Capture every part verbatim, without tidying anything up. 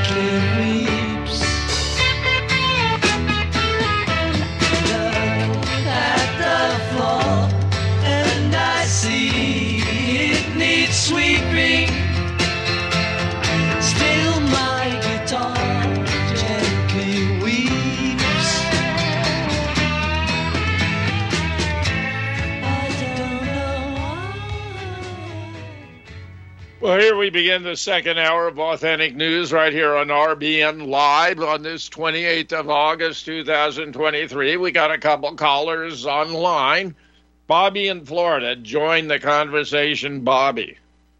Well, here we begin the second hour of Authentic News right here on R B N Live on this twenty-eighth of August, two thousand twenty-three. We got a couple callers online. Bobby in Florida, join the conversation. Bobby.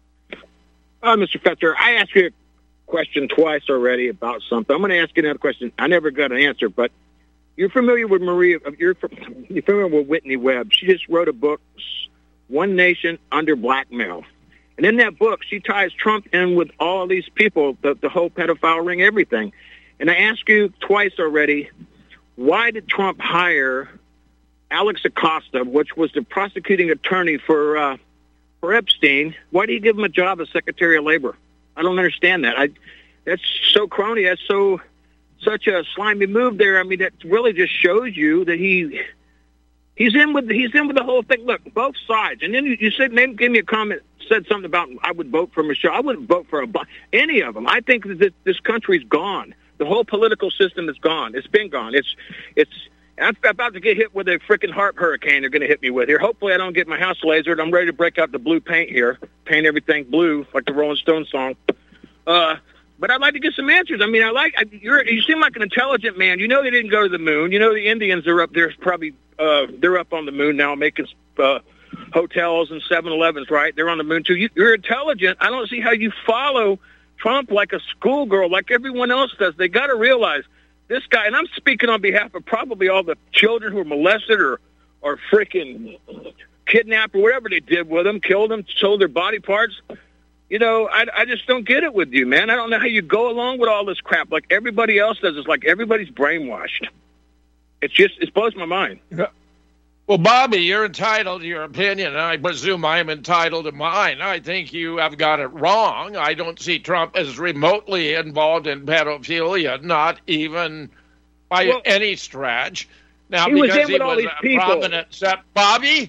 Uh, Mister Fetzer, I asked you a question twice already about something. I'm going to ask you another question. I never got an answer, but you're familiar with Maria, you're, you're familiar with Whitney Webb. She just wrote a book, One Nation Under Blackmail. And in that book, she ties Trump in with all these people, the, the whole pedophile ring, everything. And I asked you twice already, why did Trump hire Alex Acosta, which was the prosecuting attorney for uh, for Epstein? Why did he give him a job as Secretary of Labor? I don't understand that. I That's so crony. That's so such a slimy move there. I mean, that really just shows you that he... He's in with he's in with the whole thing. Look, both sides. And then you, you said, maybe give me a comment, said something about I would vote for Michelle. I wouldn't vote for a, any of them. I think that this, this country's gone. The whole political system is gone. It's been gone. It's it's. I'm about to get hit with a freaking HAARP hurricane. They're going to hit me with here. Hopefully, I don't get my house lasered. I'm ready to break out the blue paint here, paint everything blue like the Rolling Stones song. Uh, but I'd like to get some answers. I mean, I like I, you're. You seem like an intelligent man. You know they didn't go to the moon. You know the Indians are up there, probably. Uh, they're up on the moon now, making uh, hotels and seven elevens, right? They're on the moon, too. You, you're intelligent. I don't see how you follow Trump like a schoolgirl, like everyone else does. They got to realize this guy, and I'm speaking on behalf of probably all the children who were molested or, or freaking kidnapped or whatever they did with them, killed them, sold their body parts. You know, I, I just don't get it with you, man. I don't know how you go along with all this crap like everybody else does. It's like everybody's brainwashed. It's just, it blows my mind. Well, Bobby, you're entitled to your opinion, and I presume I'm entitled to mine. I think you have got it wrong. I don't see Trump as remotely involved in pedophilia, not even by well, any stretch. Now, he because was he was a people. prominent set. Bobby,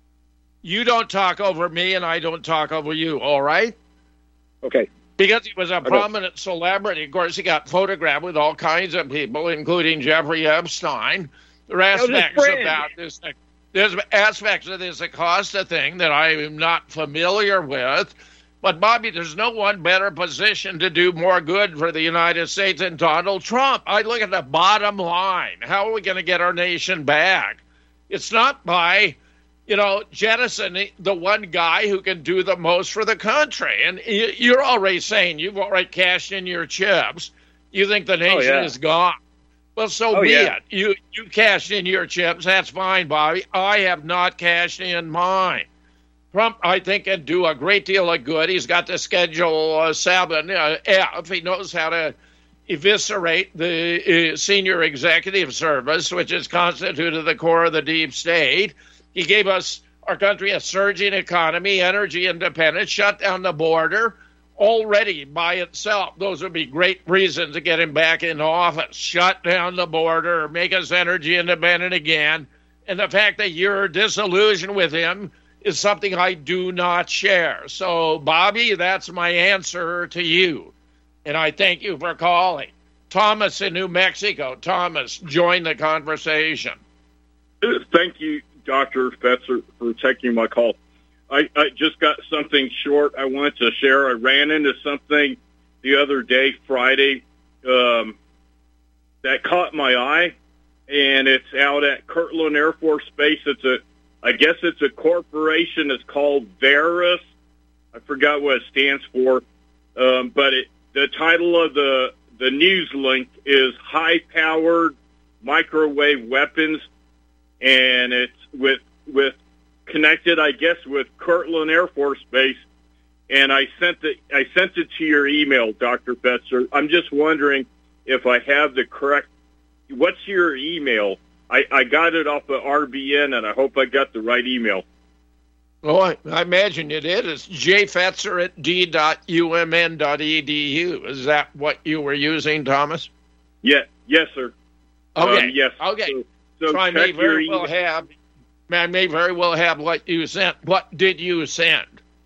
you don't talk over me, and I don't talk over you, all right? Okay. Because he was a prominent celebrity. Of course, he got photographed with all kinds of people, including Jeffrey Epstein. There are aspects about this, there's aspects of this Acosta thing that I am not familiar with. But, Bobby, there's no one better positioned to do more good for the United States than Donald Trump. I look at the bottom line. How are we going to get our nation back? It's not by... you know, jettison the one guy who can do the most for the country. And you're already saying you've already cashed in your chips. You think the nation oh, yeah. is gone. Well, so oh, be yeah. it. You you cashed in your chips. That's fine, Bobby. I have not cashed in mine. Trump, I think, can do a great deal of good. He's got the Schedule uh, seven uh, F. He knows how to eviscerate the uh, senior executive service, which is constituted the core of the deep state. He gave us, our country, a surging economy, energy independence, shut down the border. Already by itself, those would be great reasons to get him back in office. Shut down the border, make us energy independent again. And the fact that you're disillusioned with him is something I do not share. So, Bobby, that's my answer to you. And I thank you for calling. Thomas in New Mexico. Thomas, join the conversation. Thank you, Doctor Fetzer, for taking my call. I, I just got something short I wanted to share. I ran into something the other day, Friday, um, that caught my eye, and it's out at Kirtland Air Force Base. It's a, I guess it's a corporation. It's called Verus. I forgot what it stands for, um, but it, the title of the the news link is High-Powered Microwave Weapons, and it's with with connected, I guess, with Kirtland Air Force Base, and I sent it. I sent it to your email, Doctor Fetzer. I'm just wondering if I have the correct. What's your email? I, I got it off of R B N, and I hope I got the right email. Oh, I, I imagine you did. It's jfetzer at d dot u m n dot e d u. Is that what you were using, Thomas? Yeah, yes, sir. Okay. Um, yes. Okay. So, so, so I may very your well have. I may very well have what you sent. What did you send?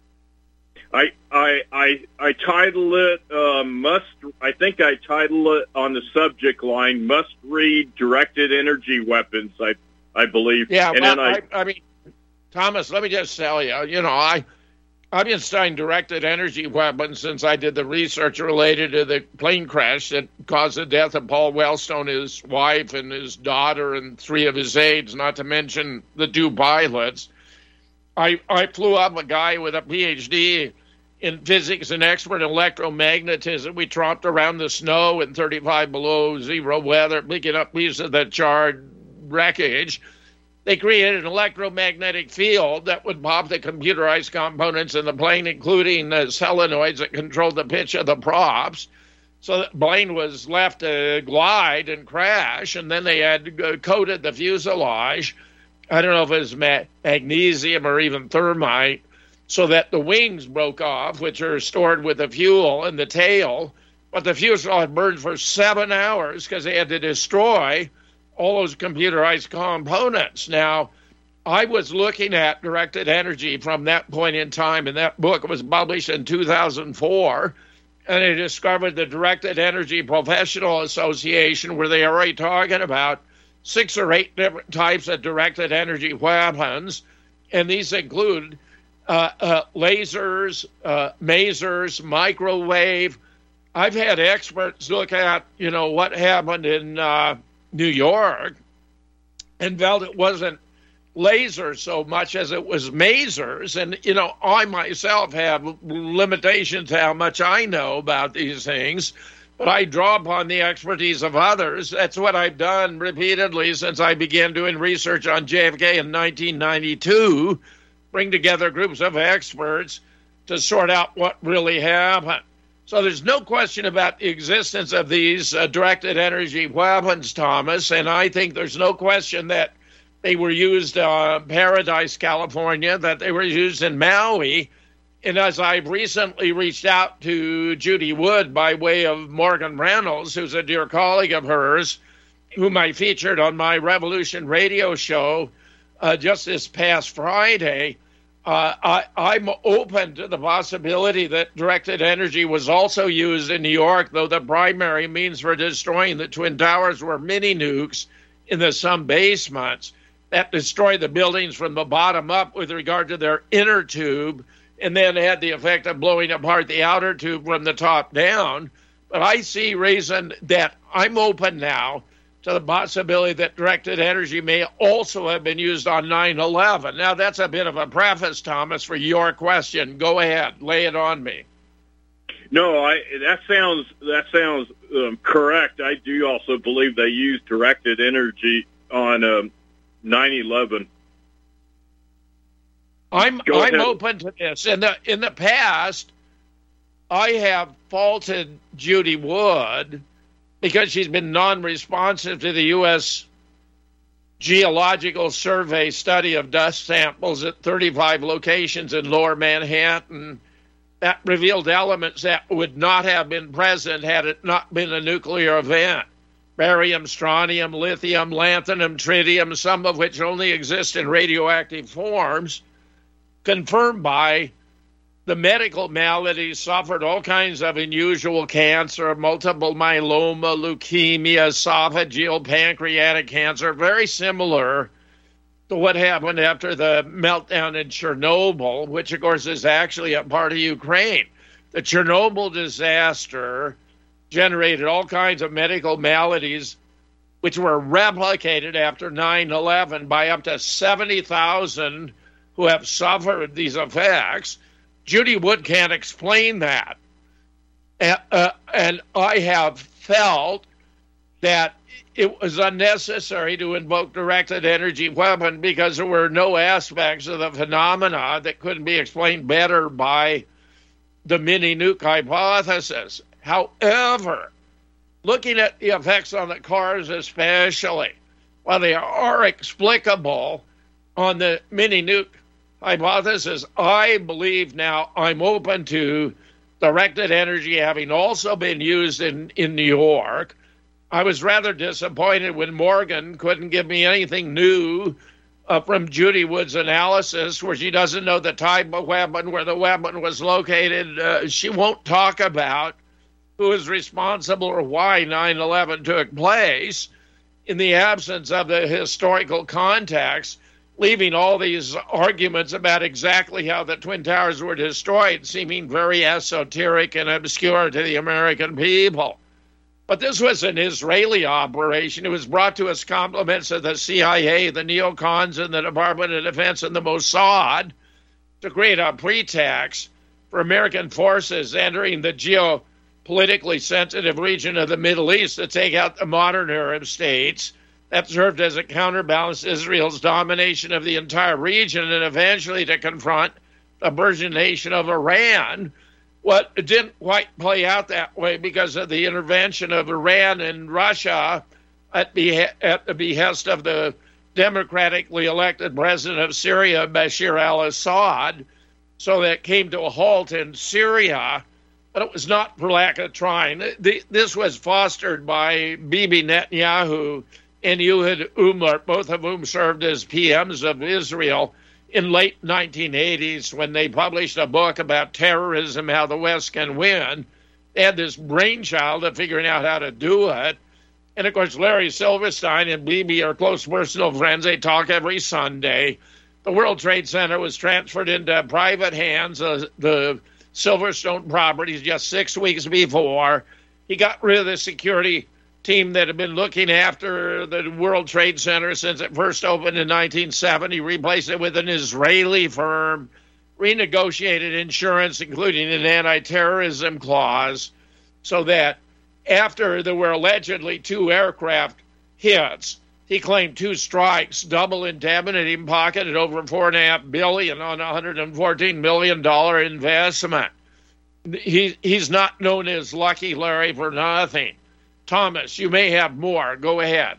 I I I I title it uh, must. I think I title it on the subject line "Must Read Directed Energy Weapons." I I believe. Yeah. And well, then I, I, I mean, Thomas, let me just tell you. You know, I I've been studying directed energy weapons since I did the research related to the plane crash that caused the death of Paul Wellstone, his wife, and his daughter, and three of his aides, not to mention the two pilots. I I flew up a guy with a P H D in physics and expert in electromagnetism. We tromped around the snow in thirty-five below zero weather, picking up pieces of the charred wreckage. They created an electromagnetic field that would pop the computerized components in the plane, including the solenoids that controlled the pitch of the props. So the plane was left to glide and crash, and then they had coated the fuselage. I don't know if it was ma- magnesium or even thermite, so that the wings broke off, which are stored with the fuel, and the tail. But the fuselage burned for seven hours because they had to destroy all those computerized components. Now, I was looking at directed energy from that point in time, and that book was published in two thousand four, and I discovered the Directed Energy Professional Association, where they are already talking about six or eight different types of directed energy weapons, and these include uh, uh, lasers, uh, masers, microwave. I've had experts look at, you know, what happened in uh, New York and felt it wasn't lasers so much as it was masers. And, you know, I myself have limitations to how much I know about these things, but I draw upon the expertise of others. That's what I've done repeatedly since I began doing research on J F K in nineteen ninety-two, bring together groups of experts to sort out what really happened. So there's no question about the existence of these uh, directed energy weapons, Thomas, and I think there's no question that they were used in uh, Paradise, California, that they were used in Maui. And as I've recently reached out to Judy Wood by way of Morgan Reynolds, who's a dear colleague of hers, whom I featured on my Revolution radio show uh, just this past Friday, Uh, I, I'm open to the possibility that directed energy was also used in New York, though the primary means for destroying the Twin Towers were mini nukes in the some basements that destroyed the buildings from the bottom up with regard to their inner tube, and then had the effect of blowing apart the outer tube from the top down. But I see reason that I'm open now to the possibility that directed energy may also have been used on nine eleven. Now, that's a bit of a preface, Thomas, for your question. Go ahead. Lay it on me. No, I, that sounds that sounds um, correct. I do also believe they used directed energy on um, nine eleven. I'm Go I'm ahead. open to this. In the in the past, I have faulted Judy Wood because she's been non-responsive to the U S Geological Survey study of dust samples at thirty-five locations in Lower Manhattan that revealed elements that would not have been present had it not been a nuclear event. Barium, strontium, lithium, lanthanum, tritium, some of which only exist in radioactive forms, confirmed by the medical maladies suffered all kinds of unusual cancer, multiple myeloma, leukemia, esophageal, pancreatic cancer, very similar to what happened after the meltdown in Chernobyl, which, of course, is actually a part of Ukraine. The Chernobyl disaster generated all kinds of medical maladies, which were replicated after nine eleven by up to seventy thousand who have suffered these effects. Judy Wood can't explain that. And, uh, and I have felt that it was unnecessary to invoke directed energy weapon because there were no aspects of the phenomena that couldn't be explained better by the mini nuke hypothesis. However, looking at the effects on the cars especially, while they are explicable on the mini nuke hypothesis. I believe now I'm open to directed energy having also been used in, in New York. I was rather disappointed when Morgan couldn't give me anything new uh, from Judy Wood's analysis, where she doesn't know the type of weapon, where the weapon was located. Uh, she won't talk about who is responsible or why nine eleven took place in the absence of the historical context, leaving all these arguments about exactly how the Twin Towers were destroyed seeming very esoteric and obscure to the American people. But this was an Israeli operation. It was brought to us compliments of the C I A, the neocons, and the Department of Defense and the Mossad to create a pretext for American forces entering the geopolitically sensitive region of the Middle East to take out the modern Arab states. That served as a counterbalance to Israel's domination of the entire region and eventually to confront the Persian nation of Iran. What it didn't quite play out that way because of the intervention of Iran and Russia at, behe- at the behest of the democratically elected president of Syria, Bashar al-Assad. So that came to a halt in Syria, but it was not for lack of trying. This was fostered by Bibi Netanyahu and Ehud Olmert, both of whom served as P Ms of Israel in late nineteen eighties when they published a book about terrorism, how the West can win. They had this brainchild of figuring out how to do it. And, of course, Larry Silverstein and Bibi are close personal friends. They talk every Sunday. The World Trade Center was transferred into private hands, uh, the Silverstone properties, just six weeks before. He got rid of the security team that had been looking after the World Trade Center since it first opened in nineteen seventy, replaced it with an Israeli firm, renegotiated insurance, including an anti-terrorism clause, so that after there were allegedly two aircraft hits, he claimed two strikes, double indemnity, and pocketed over four and a half billion on a hundred and fourteen million dollar investment. He he's not known as Lucky Larry for nothing. Thomas, you may have more. Go ahead.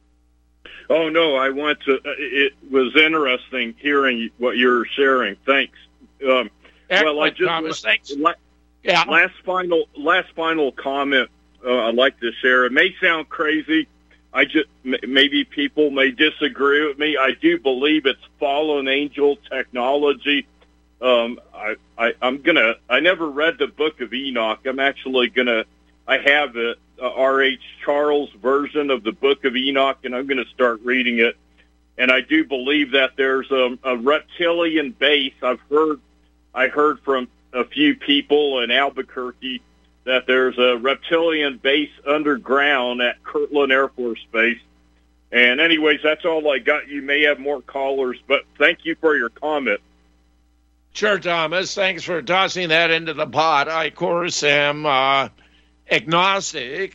Oh, no, I want to. It was interesting hearing what you're sharing. Thanks. Um, Excellent, well, I just, Thomas. Thanks. La- yeah. Last final, last final comment uh, I'd like to share. It may sound crazy. I just maybe people may disagree with me. I do believe it's fallen angel technology. Um, I, I, I'm gonna. I never read the Book of Enoch. I'm actually gonna. I have it. Uh, R H Charles' version of the Book of Enoch, and I'm going to start reading it. And I do believe that there's a, a reptilian base. I've heard, I heard from a few people in Albuquerque that there's a reptilian base underground at Kirtland Air Force Base. And anyways, that's all I got. You may have more callers, but thank you for your comment. Sure, Thomas. Thanks for tossing that into the pot. I, of course, am uh, agnostic.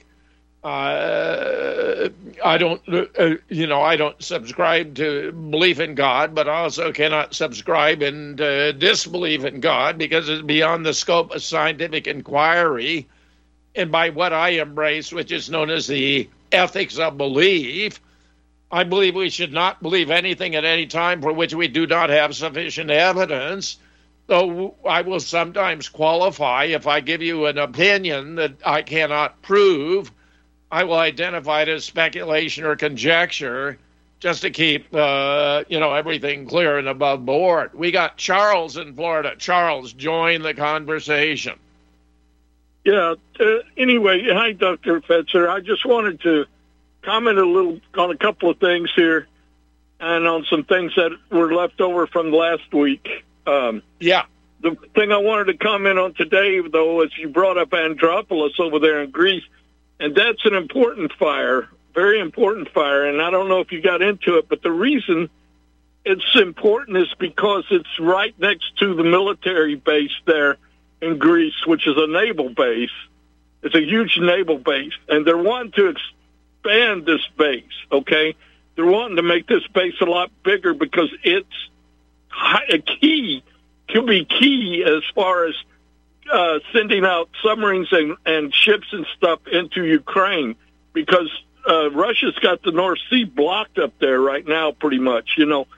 Uh, I don't, uh, you know, I don't subscribe to belief in God, but I also cannot subscribe and uh, disbelief in God because it's beyond the scope of scientific inquiry. And by what I embrace, which is known as the ethics of belief, I believe we should not believe anything at any time for which we do not have sufficient evidence. Though I will sometimes qualify if I give you an opinion that I cannot prove, I will identify it as speculation or conjecture just to keep, uh, you know, everything clear and above board. We got Charles in Florida. Charles, join the conversation. Yeah. Uh, anyway, hi, Doctor Fetzer. I just wanted to comment a little on a couple of things here and on some things that were left over from last week. Um, yeah. The thing I wanted to comment on today, though, is you brought up Andropolis over there in Greece, and that's an important fire, very important fire, and I don't know if you got into it, but the reason it's important is because it's right next to the military base there in Greece, which is a naval base. It's a huge naval base, and they're wanting to expand this base, okay? They're wanting to make this base a lot bigger because it's a key, could be key as far as uh, sending out submarines and, and ships and stuff into Ukraine, because uh, Russia's got the North Sea blocked up there right now pretty much, you know.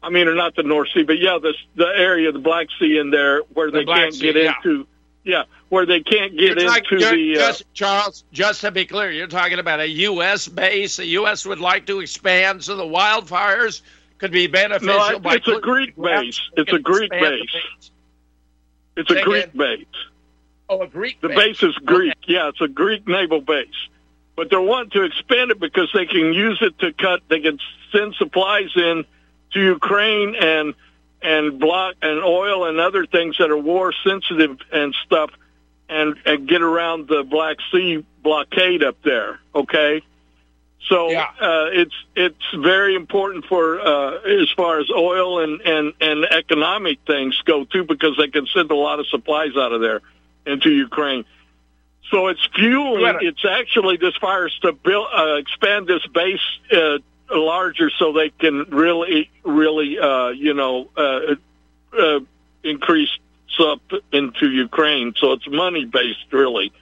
I mean, or not the North Sea, but yeah, the the area of the Black Sea in there where The they Black can't Sea, get yeah. into. Yeah, where they can't get You're talking- into you're- the. Uh, just, Charles, just to be clear, you're talking about a U S base. The U S would like to expand so the wildfires could be beneficial. no, by it's a Greek base. It's a Greek expand the base. It's a Say Greek again. base. Oh, a Greek The base. base is Greek. Okay. Yeah, it's a Greek naval base. But they're wanting to expand it because they can use it to cut. They can send supplies in to Ukraine and and block and oil and other things that are war sensitive and stuff, and and get around the Black Sea blockade up there. Okay, so Yeah. uh, it's it's very important for uh, as far as oil and and and economic things go too, because they can send a lot of supplies out of there into Ukraine. So it's fueling. Right. It's actually this fire is to build, uh, expand this base uh, larger, so they can really, really, uh, you know, uh, uh, increase up into Ukraine. So it's money based, really.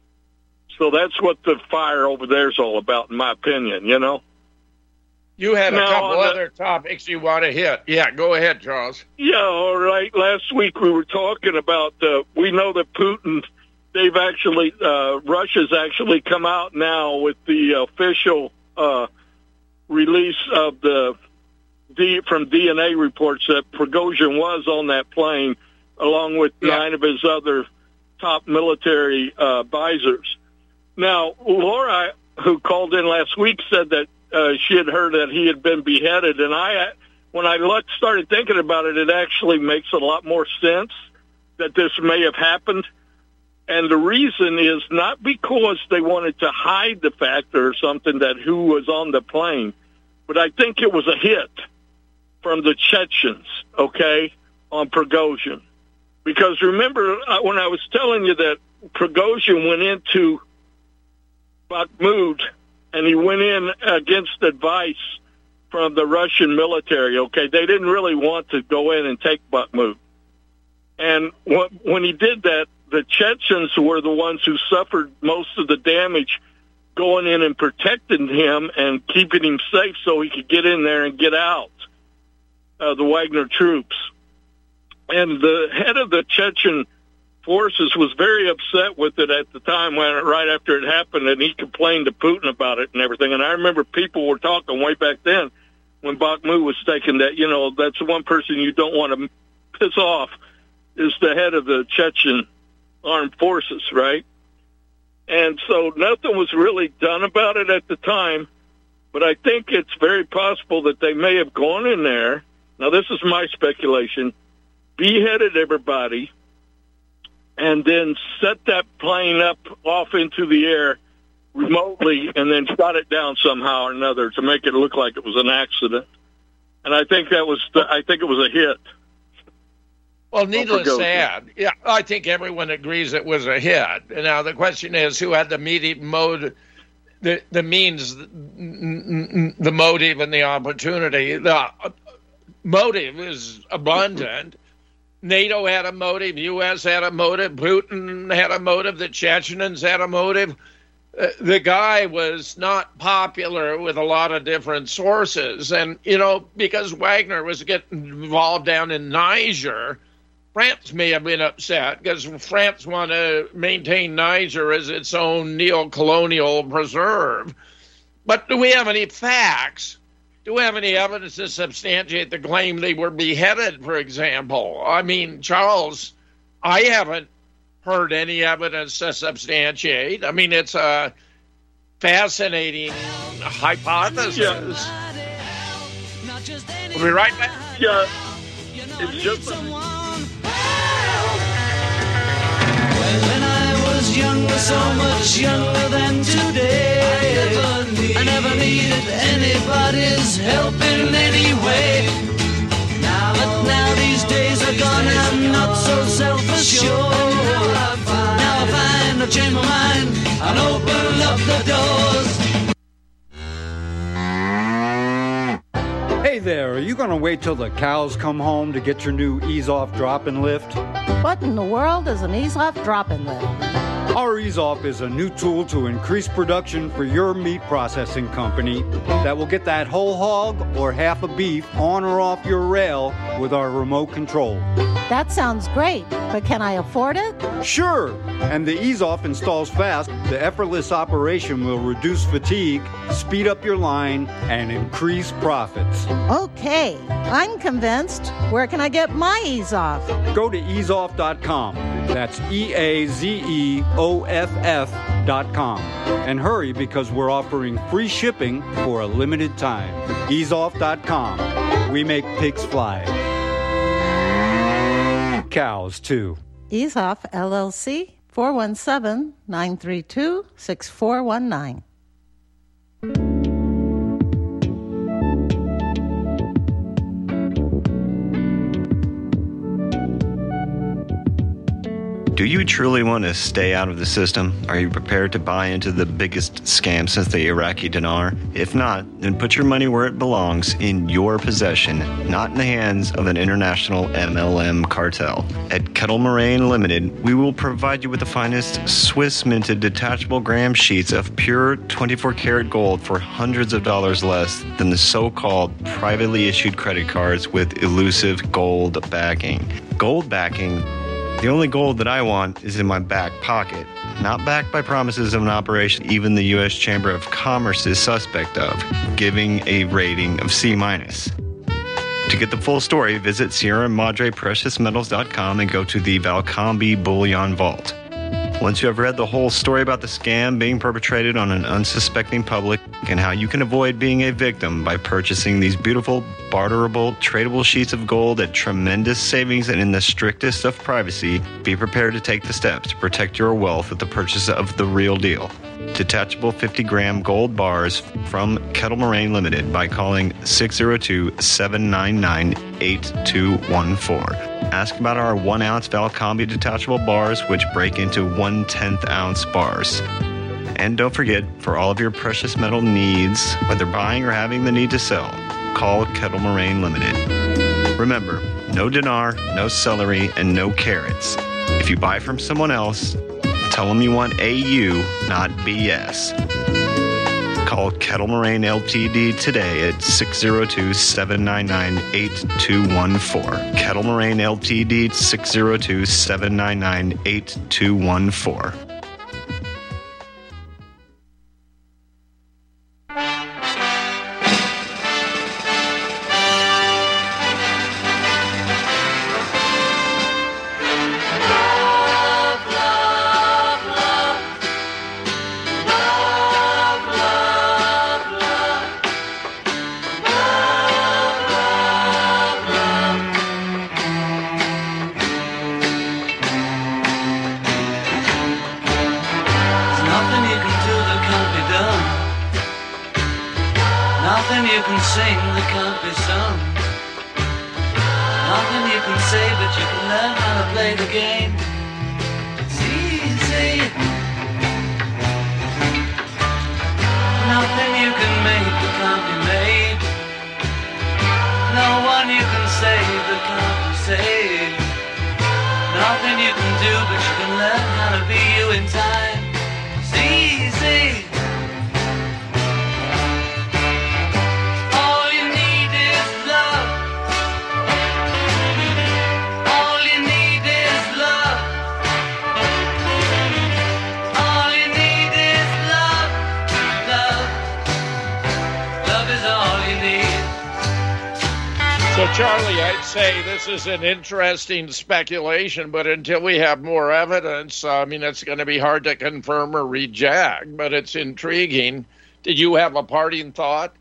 So that's what the fire over there is all about, in my opinion. You know. You had a Now, couple on the- other topics you want to hit. Yeah, go ahead, Charles. Yeah, all right. Last week we were talking about, uh, we know that Putin, they've actually, uh, Russia's actually come out now with the official uh, release of the, D, from D N A reports that Prigozhin was on that plane along with Yeah. nine of his other top military uh, advisors. Now, Laura, who called in last week, said that uh, she had heard that he had been beheaded, and I, when I looked, started thinking about it, it actually makes a lot more sense that this may have happened. And the reason is not because they wanted to hide the fact or something that who was on the plane, but I think it was a hit from the Chechens, okay, on Prigozhin. Because remember uh, when I was telling you that Prigozhin went into Bakhmut and he went in against advice from the Russian military, okay? They didn't really want to go in and take Bakhmut. And when he did that, the Chechens were the ones who suffered most of the damage going in and protecting him and keeping him safe so he could get in there and get out, uh, the Wagner troops. And the head of the Chechen forces was very upset with it at the time, when right after it happened, and he complained to Putin about it and everything. And I remember people were talking way back then when Bakhmut was taken that, you know, that's the one person you don't want to piss off is the head of the Chechen armed forces, right? And so nothing was really done about it at the time, but I think it's very possible that they may have gone in there. Now, this is my speculation, beheaded everybody, and then set that plane up off into the air remotely and then shot it down somehow or another to make it look like it was an accident. And I think that was, the, I think it was a hit. Well, needless Prigozhin. to add, yeah, I think everyone agrees it was a hit. Now, the question is who had the media mode, the, the means, the motive, and the opportunity. The motive is abundant. NATO had a motive. U S had a motive. Putin had a motive. The Chechens had a motive. Uh, the guy was not popular with a lot of different sources. And, you know, because Wagner was getting involved down in Niger, France may have been upset because France want to maintain Niger as its own neo-colonial preserve. But do we have any facts? Do we have any evidence to substantiate the claim they were beheaded, for example? I mean, Charles, I haven't heard any evidence to substantiate. I mean, it's a fascinating hypothesis. Yeah. We'll be right back. Yeah, it's just When I was younger, so much younger than today, I never, need, I never needed anybody's help in any way. Now, but now these days are gone and I'm not so self-assured. Now I find, now I find I've changed my mind and open up the doors. Hey there, are you going to wait till the cows come home to get your new ease-off drop-and lift? What in the world is an ease-off drop-and lift? Our EaseOff is a new tool to increase production for your meat processing company that will get that whole hog or half a beef on or off your rail with our remote control. That sounds great, but can I afford it? Sure, and the EaseOff installs fast. The effortless operation will reduce fatigue, speed up your line, and increase profits. Okay, I'm convinced. Where can I get my EaseOff? Go to ease off dot com. That's E A Z E O F F dot com. And hurry, because we're offering free shipping for a limited time. ease off dot com. We make pigs fly. Cows, too. EaseOff, L L C, four one seven, nine three two, six four one nine. Do you truly want to stay out of the system? Are you prepared to buy into the biggest scam since the Iraqi dinar? If not, then put your money where it belongs, in your possession, not in the hands of an international M L M cartel. At Kettle Moraine Limited, we will provide you with the finest Swiss-minted detachable gram sheets of pure twenty-four karat gold for hundreds of dollars less than the so-called privately issued credit cards with elusive gold backing. Gold backing? The only gold that I want is in my back pocket, not backed by promises of an operation even the U S Chamber of Commerce is suspect of, giving a rating of C minus. To get the full story, visit Sierra Madre Precious Metals dot com and go to the Valcombe Bullion Vault. Once you have read the whole story about the scam being perpetrated on an unsuspecting public and how you can avoid being a victim by purchasing these beautiful, barterable, tradable sheets of gold at tremendous savings and in the strictest of privacy, be prepared to take the steps to protect your wealth with the purchase of the real deal. Detachable fifty gram gold bars from Kettle Moraine Limited by calling six oh two, seven nine nine, eight two one four. Ask about our one ounce Valcombe detachable bars, which break into one tenth ounce bars. And don't forget, for all of your precious metal needs, whether buying or having the need to sell, call Kettle Moraine Limited. Remember, no dinar, no celery, and no carrots. If you buy from someone else, tell them you want A U, not B S. Call Kettle Moraine Limited today at six oh two, seven nine nine, eight two one four. Kettle Moraine Limited, six oh two, seven nine nine, eight two one four. Charlie, I'd say this is an interesting speculation, but until we have more evidence, I mean, it's going to be hard to confirm or reject, but it's intriguing. Did you have a parting thought?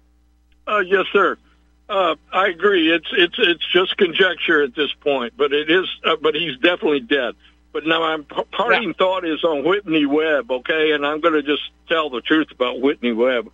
Uh, yes, sir. Uh, I agree. It's it's it's just conjecture at this point, but it is. Uh, but he's definitely dead. But now, my parting yeah. thought is on Whitney Webb. Okay, and I'm going to just tell the truth about Whitney Webb.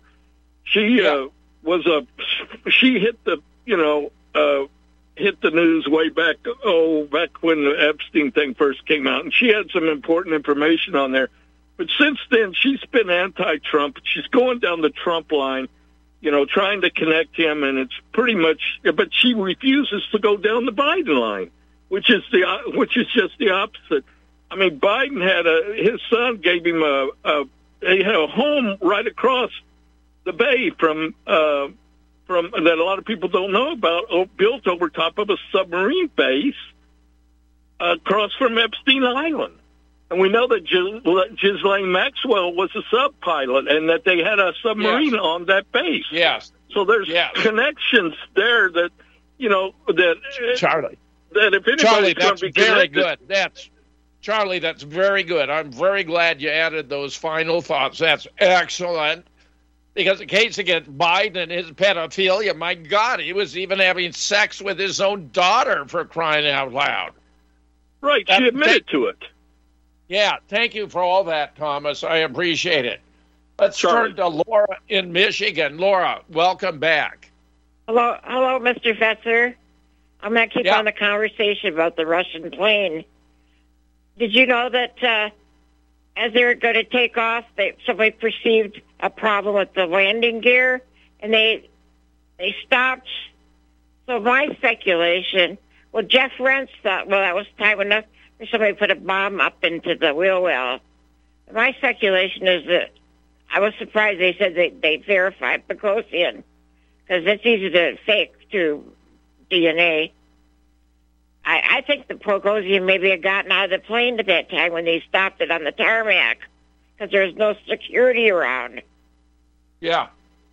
She yeah. uh, was a. She hit the. You know. Uh, hit the news way back, oh, back when the Epstein thing first came out, and she had some important information on there. But since then, she's been anti-Trump. She's going down the Trump line, you know, trying to connect him, and it's pretty much. But she refuses to go down the Biden line, which is the which is just the opposite. I mean, Biden had a, his son gave him a, a he had a home right across the bay from, uh, from that a lot of people don't know about, built over top of a submarine base uh, across from Epstein Island. And we know that Ghislaine Maxwell was a sub pilot and that they had a submarine yes. on that base. Yes. So there's yes. connections there that, you know, that Charlie. That if anybody's Charlie, going that's to be very connected, good. That's Charlie, that's very good. I'm very glad you added those final thoughts. That's excellent. Because the case against Biden and his pedophilia, my God, he was even having sex with his own daughter, for crying out loud. Right, she admitted to it. Yeah, thank you for all that, Thomas. I appreciate it. Let's Charlie. turn to Laura in Michigan. Laura, welcome back. Hello, hello, Mister Fetzer. I'm going to keep Yeah. on the conversation about the Russian plane. Did you know that uh, as they were going to take off, they, somebody perceived a problem with the landing gear, and they they stopped? So my speculation, well, Jeff Rentz thought, well, that was time enough for somebody to put a bomb up into the wheel well. My speculation is that I was surprised they said they, they verified Boghossian, because it's easy to fake through D N A. I, I think the Boghossian maybe had gotten out of the plane at that time when they stopped it on the tarmac, because there was no security around. Yeah.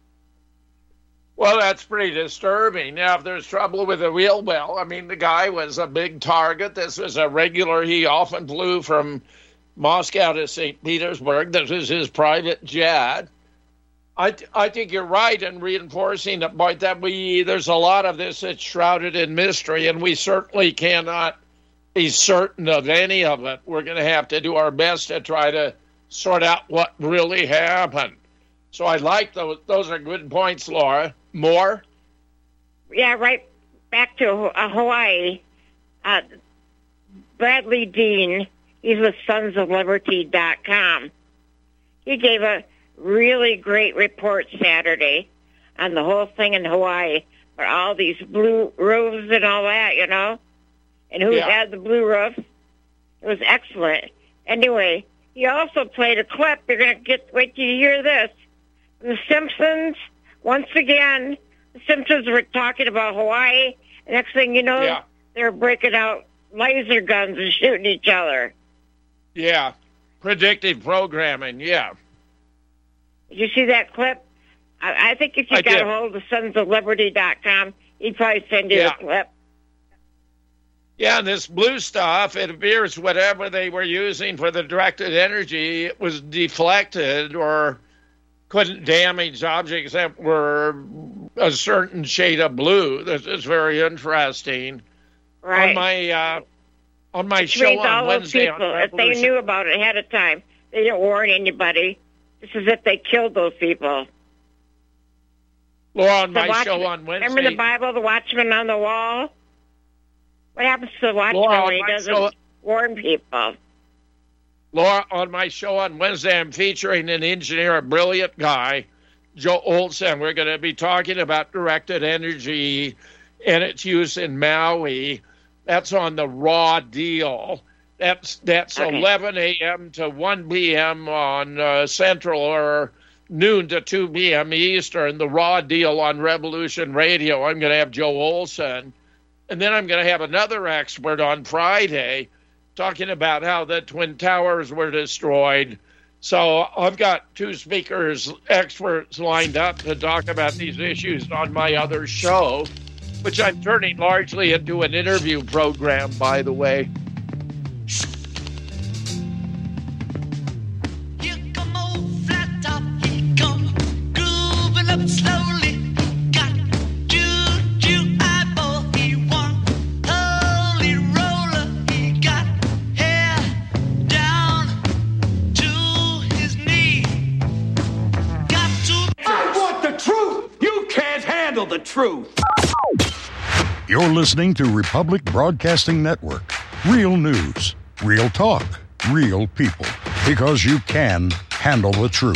Well, that's pretty disturbing. Now, if there's trouble with the wheel well, I mean, the guy was a big target. This was a regular. He often flew from Moscow to Saint Petersburg. This is his private jet. I, th- I think you're right in reinforcing the point that we there's a lot of this that's shrouded in mystery, and we certainly cannot be certain of any of it. We're going to have to do our best to try to sort out what really happened. So I like those. Those are good points, Laura. More? Yeah, right back to uh, Hawaii. Uh, Bradley Dean, he's with sons of liberty dot com. He gave a really great report Saturday on the whole thing in Hawaii, for all these blue roofs and all that, you know, and who Yeah. had the blue roof. It was excellent. Anyway, he also played a clip. You're going to get wait till you hear this. The Simpsons, once again, the Simpsons were talking about Hawaii. The next thing you know, Yeah. they're breaking out laser guns and shooting each other. Yeah. Predictive programming, yeah. Did you see that clip? I, I think if you I got did. a hold of sons of liberty dot com, he'd probably send you Yeah. the clip. Yeah, and this blue stuff, it appears whatever they were using for the directed energy, it was deflected or couldn't damage objects that were a certain shade of blue. This is very interesting. Right. On my uh, on my Which show means on all those Wednesday, people, on if they Revolution- knew about it ahead of time, they didn't warn anybody. It's as if they killed those people. Laura, on The my Watchmen- show on Wednesday. Remember the Bible, the Watchman on the wall? What happens to the Watchman Laura, on when he my doesn't show- warn people? Laura, on my show on Wednesday, I'm featuring an engineer, a brilliant guy, Joe Olson. We're going to be talking about directed energy and its use in Maui. That's on the Raw Deal. That's that's Okay. eleven a.m. to one p.m. on uh, Central, or noon to two p.m. Eastern, the Raw Deal on Revolution Radio. I'm going to have Joe Olson. And then I'm going to have another expert on Friday talking about how the Twin Towers were destroyed. So I've got two speakers, experts lined up to talk about these issues on my other show, which I'm turning largely into an interview program, by the way. Here come old flat top, he come grooving up slowly. Got juju eyeball, he one holy roller. He got hair down to his knee. Got to. I want the truth! You can't handle the truth! You're listening to Republic Broadcasting Network. Real news, real talk, real people. Because you can handle the truth.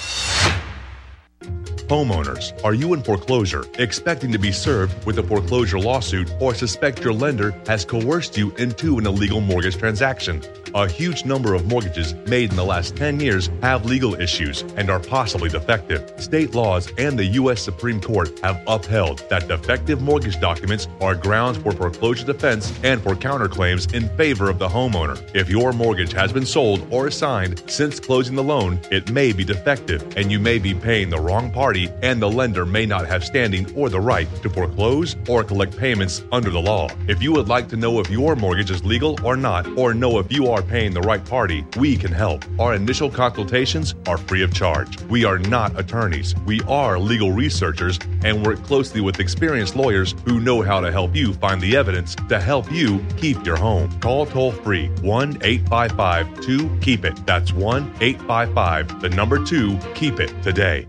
Homeowners, are you in foreclosure, expecting to be served with a foreclosure lawsuit, or suspect your lender has coerced you into an illegal mortgage transaction? A huge number of mortgages made in the last ten years have legal issues and are possibly defective. State laws and the U S Supreme Court have upheld that defective mortgage documents are grounds for foreclosure defense and for counterclaims in favor of the homeowner. If your mortgage has been sold or assigned since closing the loan, it may be defective and you may be paying the wrong party, and the lender may not have standing or the right to foreclose or collect payments under the law. If you would like to know if your mortgage is legal or not, or know if you are paying the right party, we can help. Our initial consultations are free of charge. We are not attorneys. We are legal researchers and work closely with experienced lawyers who know how to help you find the evidence to help you keep your home. Call toll free one eight five five two keep it. That's one eight five five, the number two, keep it today.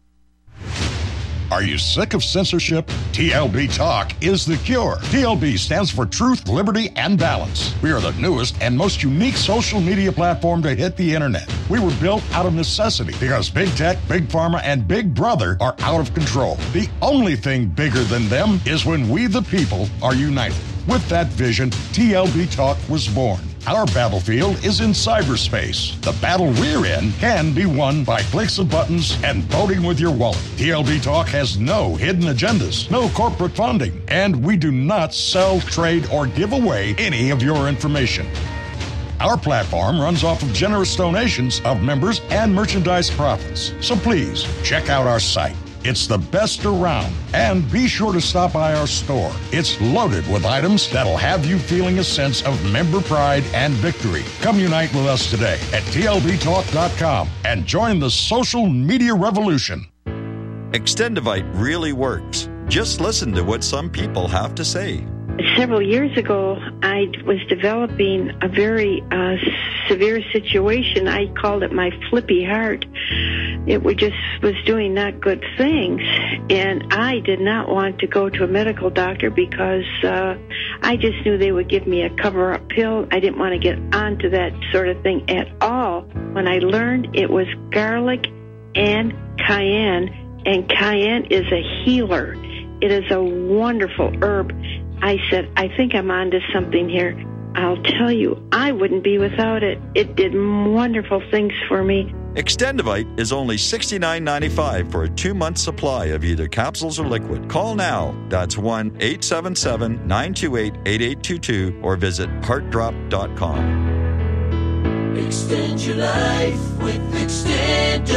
Are you sick of censorship? T L B Talk is the cure. T L B stands for Truth, Liberty, and Balance. We are the newest and most unique social media platform to hit the internet. We were built out of necessity because Big Tech, Big Pharma, and Big Brother are out of control. The only thing bigger than them is when we, the people, are united. With that vision, T L B Talk was born. Our battlefield is in cyberspace. The battle we're in can be won by clicks of buttons and voting with your wallet. T L B Talk has no hidden agendas, no corporate funding, and we do not sell, trade, or give away any of your information. Our platform runs off of generous donations of members and merchandise profits. So please, check out our site. It's the best around. And be sure to stop by our store. It's loaded with items that'll have you feeling a sense of member pride and victory. Come unite with us today at T L B talk dot com and join the social media revolution. Extendivite really works. Just listen to what some people have to say. Several years ago, I was developing a very uh, severe situation. I called it my flippy heart. It was just was doing not good things, and I did not want to go to a medical doctor because uh, I just knew they would give me a cover-up pill. I didn't want to get onto that sort of thing at all. When I learned it was garlic and cayenne, and cayenne is a healer. It is a wonderful herb. I said, I think I'm onto something here. I'll tell you, I wouldn't be without it. It did wonderful things for me. Extendivite is only sixty-nine ninety-five for a two-month supply of either capsules or liquid. Call now. That's one eight seven seven, nine two eight, eight eight two two or visit heart drop dot com. Extend your life with Extendovite.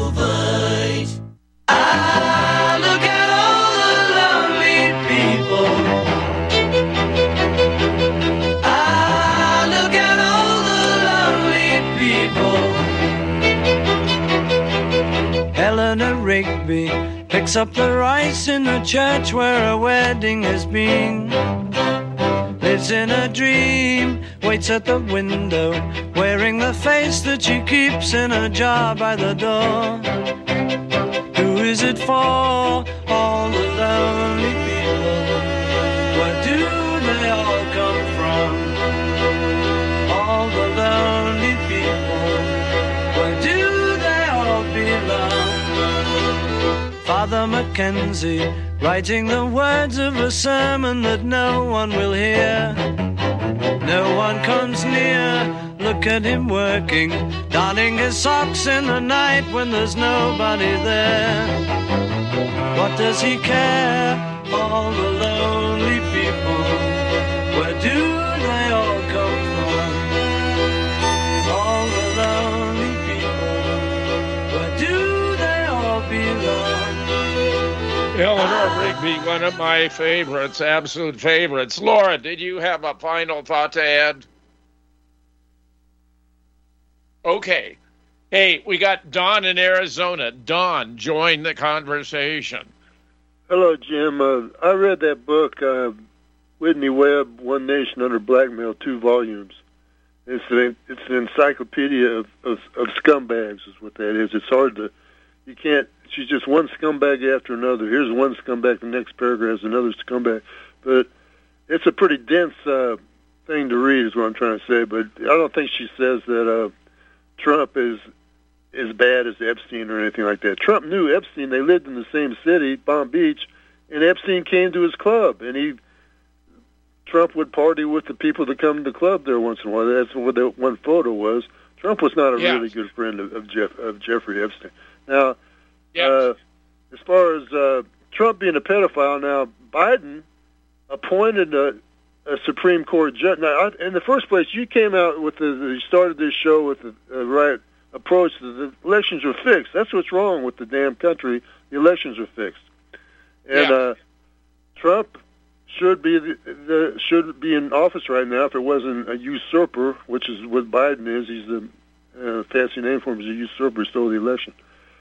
Ah, look at all the lonely people. Eleanor Rigby picks up the rice in the church where a wedding has been. Lives in a dream, waits at the window, wearing the face that she keeps in a jar by the door. Who is it for? All the lonely people. Where do they all come from? All the lonely people. Where do they all belong? Father Mackenzie, writing the words of a sermon that no one will hear. No one comes near, look at him working, darning his socks in the night when there's nobody there. What does he care? All the lonely people, where do they all come from? All the lonely people, where do they all belong? Eleanor Rigby, one of my favorites, absolute favorites. Laura, did you have a final thought to add? Okay. Hey, we got Don in Arizona. Don, join the conversation. Hello, Jim. Uh, I read that book, uh, Whitney Webb, One Nation Under Blackmail, two volumes. It's an, it's an encyclopedia of, of, of scumbags is what that is. It's hard to, you can't, she's just one scumbag after another. Here's one scumbag, the next paragraph is another scumbag. But it's a pretty dense uh, thing to read is what I'm trying to say. But I don't think she says that uh, Trump is as bad as Epstein or anything like that. Trump knew Epstein. They lived in the same city, Palm Beach, and Epstein came to his club. And he Trump would party with the people that come to the club there once in a while. That's what the one photo was. Trump was not a yes. really good friend of, of Jeff of Jeffrey Epstein. Now, yes. uh, as far as uh, Trump being a pedophile, now Biden appointed a, a Supreme Court judge. Now, I, in the first place, you came out with the you started this show with the uh, right approach. The elections are fixed. That's what's wrong with the damn country. The elections are fixed, and yeah. uh, Trump should be the, the should be in office right now if it wasn't a usurper, which is what Biden is. He's the uh, fancy name for him is a usurper. He stole the election.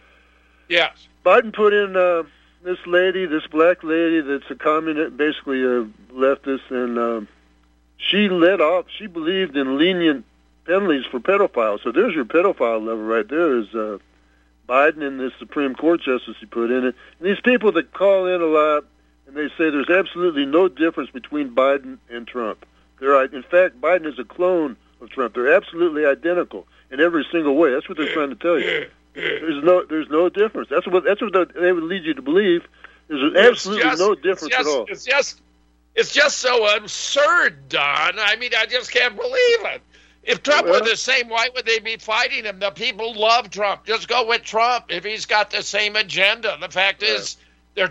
Yes. Biden put in uh, this lady, this black lady that's a communist, basically a leftist, and uh, she led off. She believed in lenient penalties for pedophiles. So there's your pedophile level right there. Is uh, Biden and the Supreme Court justice he put in it. And these people that call in a lot. And they say there's absolutely no difference between Biden and Trump. They're, in fact, Biden is a clone of Trump. They're absolutely identical in every single way. That's what they're trying to tell you. There's no, there's no difference. That's what that's what they would lead you to believe. There's absolutely just, no difference just, at all. It's just, it's just so absurd, Don. I mean, I just can't believe it. If Trump well, were the same, why would they be fighting him? The people love Trump. Just go with Trump if he's got the same agenda. The fact yeah. is. They're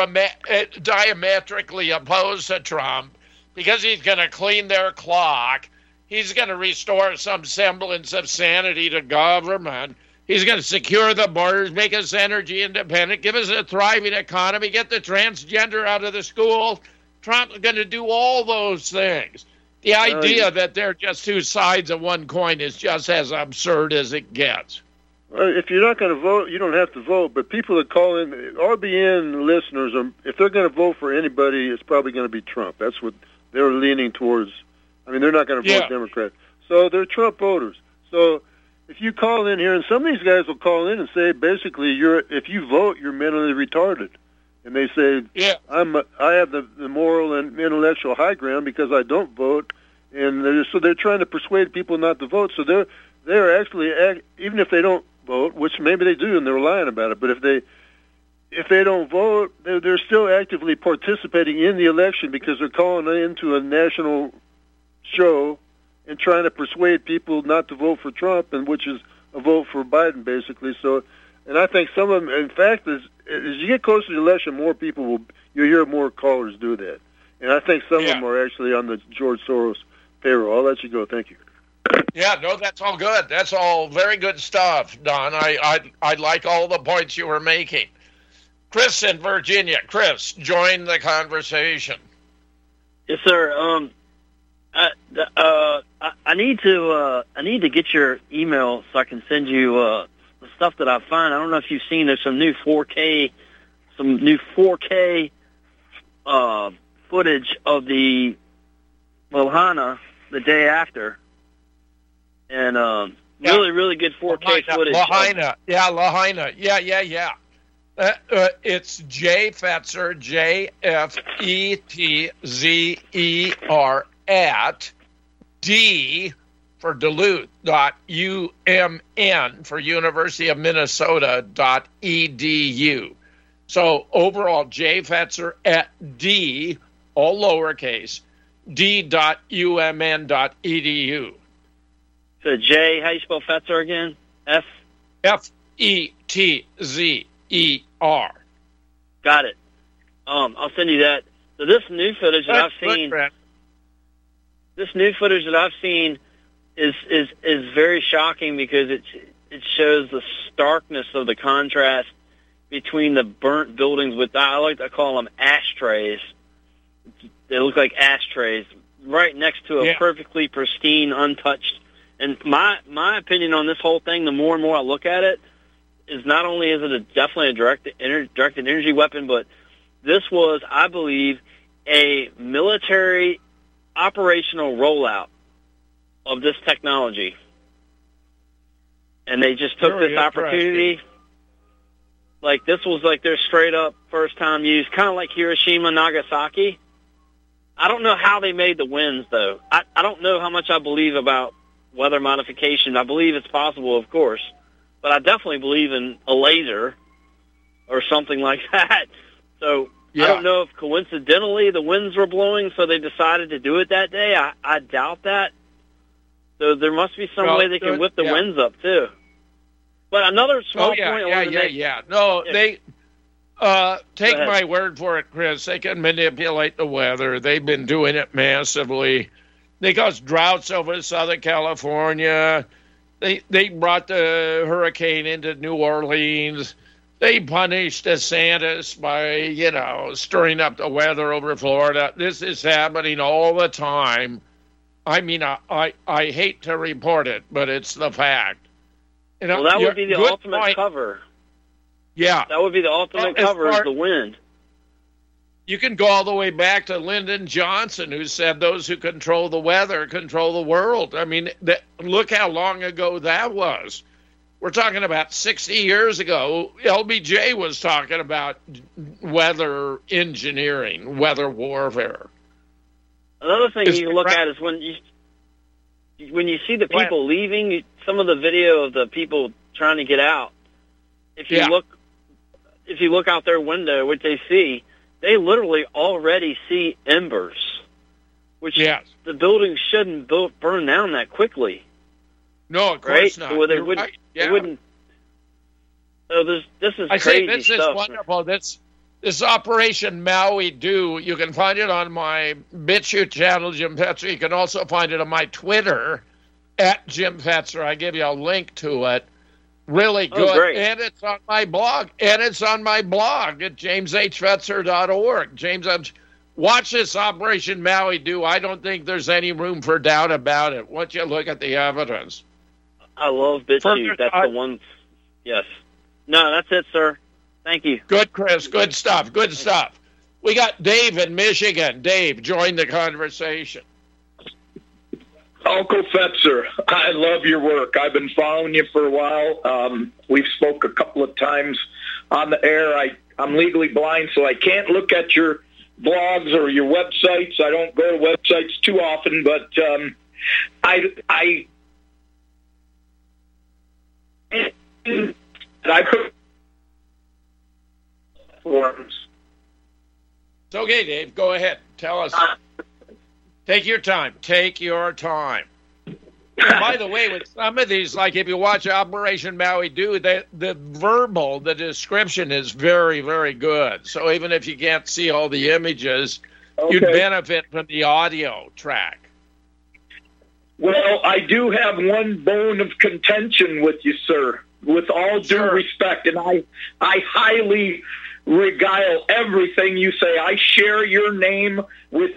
diametrically opposed to Trump because he's going to clean their clock. He's going to restore some semblance of sanity to government. He's going to secure the borders, make us energy independent, give us a thriving economy, get the transgender out of the school. Trump's going to do all those things. The idea uh, that they're just two sides of one coin is just as absurd as it gets. Well, if you're not going to vote, you don't have to vote. But people that call in, R B N listeners, are, if they're going to vote for anybody, it's probably going to be Trump. That's what they're leaning towards. I mean, they're not going to vote yeah. Democrat. So they're Trump voters. So if you call in here, and some of these guys will call in and say, basically, you're if you vote, you're mentally retarded. And they say, yeah. I'm, I have the, the moral and intellectual high ground because I don't vote. And they're, so they're trying to persuade people not to vote. So they're they're actually, even if they don't vote, which maybe they do, and they're lying about it. But if they if they don't vote, they're, they're still actively participating in the election because they're calling into a national show and trying to persuade people not to vote for Trump, and which is a vote for Biden, basically. So, and I think some of them, in fact, as as you get closer to the election, more people will you'll hear more callers do that. And I think some yeah. of them are actually on the George Soros payroll. I'll let you go. Thank you. Yeah, no, that's all good. That's all very good stuff, Don. I, I, I like all the points you were making. Chris in Virginia. Chris, join the conversation. Yes, sir. Um, I, uh, I, I need to uh, I need to get your email so I can send you uh, the stuff that I find. I don't know if you've seen there's some new four K, some new four K uh, footage of the Lahaina the day after. And um, yeah. really, really good four K Lahaina, footage. Lahaina, yeah, Lahaina, yeah, yeah, yeah. Uh, uh, it's Jay Fetzer, J F E T Z E R at D for Duluth dot U M N for University of Minnesota dot E D U. So overall, Jay Fetzer at D, all lowercase, D dot U M N dot E D U. So J, how you spell Fetzer again? F? F E T Z E R. Got it. Um, I'll send you that. So this new footage that That's I've seen, good, this new footage that I've seen is is is very shocking because it it shows the starkness of the contrast between the burnt buildings with, I like to call them ashtrays. They look like ashtrays right next to a yeah. perfectly pristine, untouched. And my my opinion on this whole thing, the more and more I look at it, is not only is it a, definitely a directed, ener- directed energy weapon, but this was, I believe, a military operational rollout of this technology. And they just took Very this opportunity. Like, this was like their straight-up first-time use, kind of like Hiroshima, Nagasaki. I don't know how they made the winds, though. I, I don't know how much I believe about weather modification. I believe it's possible, of course. But I definitely believe in a laser or something like that. So Yeah. I don't know if coincidentally the winds were blowing, so they decided to do it that day. I, I doubt that. So there must be some well, way they can whip the yeah. winds up too. But another small oh, yeah, point. I yeah, wanted to yeah, make, yeah. No, yeah. they uh, take ahead. my word for it, Chris. They can manipulate the weather. They've been doing it massively. They caused droughts over Southern California. They they brought the hurricane into New Orleans. They punished DeSantis by, you know, stirring up the weather over Florida. This is happening all the time. I mean, I I, I hate to report it, but it's the fact. You know, well, that would be the ultimate point. cover. Yeah. That would be the ultimate well, cover far, is the wind. You can go all the way back to Lyndon Johnson, who said those who control the weather control the world. I mean, that, look how long ago that was. We're talking about sixty years ago. L B J was talking about weather engineering, weather warfare. Another thing It's you look right. at is when you when you see the people leaving, some of the video of the people trying to get out. If you Yeah. look, if you look out their window, what they see, they literally already see embers, which Yes. the building shouldn't bu- burn down that quickly. No, of right? course not. So they You're wouldn't. right. They Yeah. wouldn't. So this this is I crazy say this stuff. is man. wonderful. This this Operation Maui Do. You can find it on my BitChute channel, Jim Fetzer. You can also find it on my Twitter at Jim Fetzer. I give you a link to it. Really Oh, good, great. and it's on my blog. And it's on my blog at james h fetzer dot org. James, I'm, watch this Operation Maui Do. I don't think there's any room for doubt about it. Once you look at the evidence. I love BitChute. Further- That's I- the one. Yes. No, that's it, sir. Thank you. Good, Chris. Good stuff. Good stuff. We got Dave in Michigan. Dave, join the conversation. Uncle Fetzer, I love your work. I've been following you for a while. Um, we've spoke a couple of times on the air. I, I'm legally blind, so I can't look at your blogs or your websites. I don't go to websites too often, but um, I, I, I put forms. It's okay, Dave. Go ahead. Tell us. Take your time. Take your time. And by the way, with some of these, like if you watch Operation Maui Do, the, the verbal, the description is very, very good. So even if you can't see all the images, you'd Okay. benefit from the audio track. Well, I do have one bone of contention with you, sir, with all due Sure. respect, and I, I highly regale everything you say. I share your name with